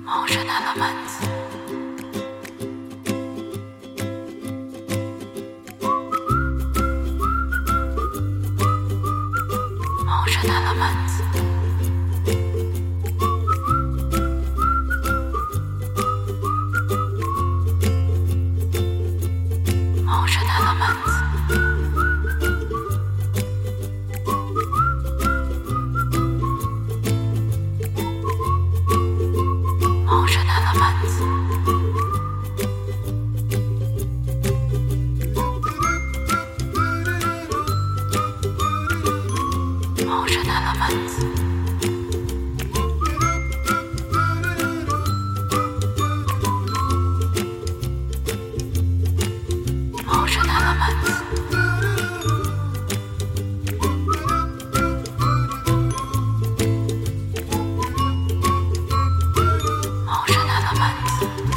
Motion elements. Motion elements. Motion elements. Motion elements. Motion elements. Motion elements. Motion elements.